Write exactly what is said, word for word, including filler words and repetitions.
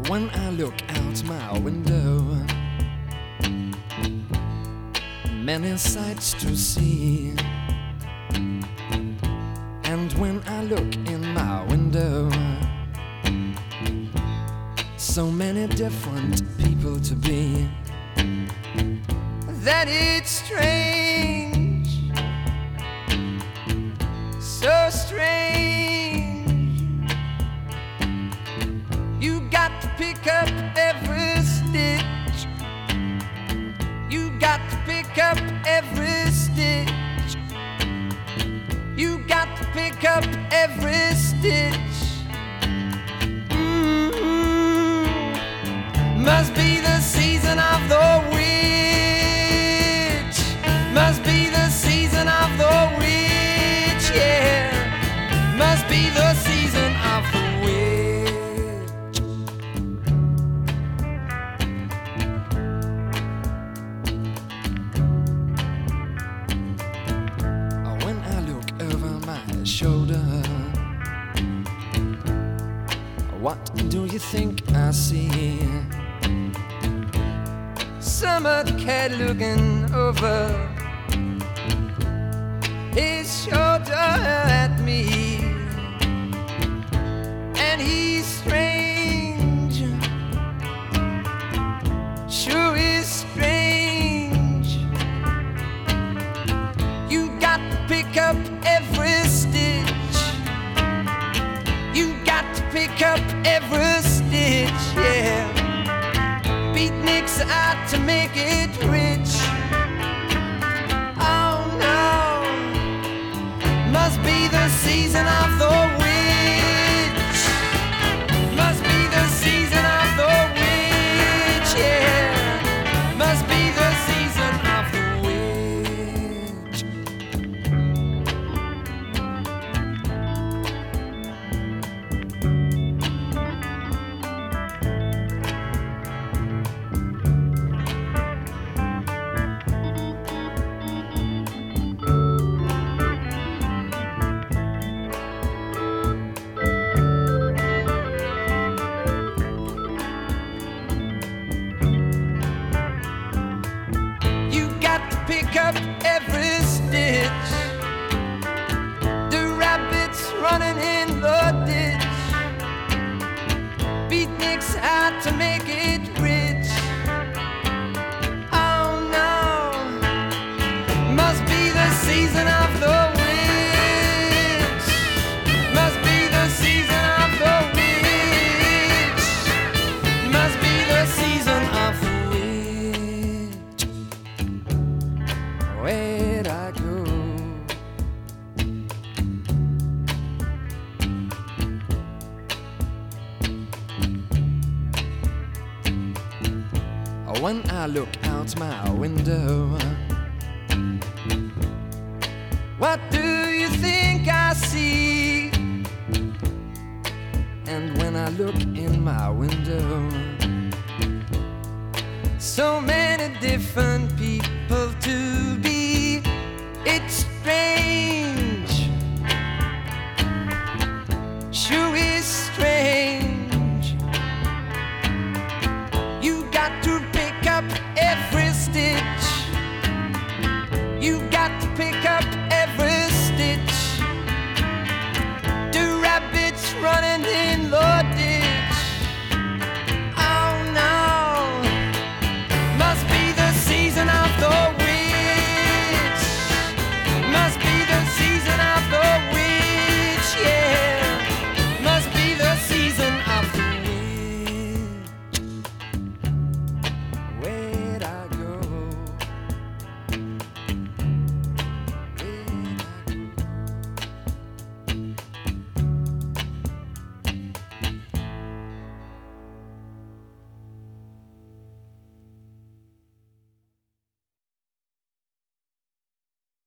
When I look out my window, many sights to see. And when I look in my window, so many different people to be, that it's strange, so strange. You got to pick up every stitch. You got to pick up every stitch. You got to pick up every stitch. Mm-hmm. Must be the season of the witch. Must be the season of the witch, yeah. Must be the season of the witch. When I look over my shoulder, what do you think I see? Summer cat looking over his shoulder at me, and he's strange, sure is strange. You got to pick up every stitch. You got to pick up every stitch, yeah. Beatniks out to make it rich. Oh no, must be the season of the witch. Must be the season of the witch, yeah. Must be the season of the witch. Pick up every stitch. The rabbits running in the ditch. Beatniks out to make it rich. Oh no, must be the season of the witch. Must be the season of the witch. Must be the season of the witch. Where'd I go? When I look out my window, what do you think I see? And when I look in my window, so many different people to be. It's strange.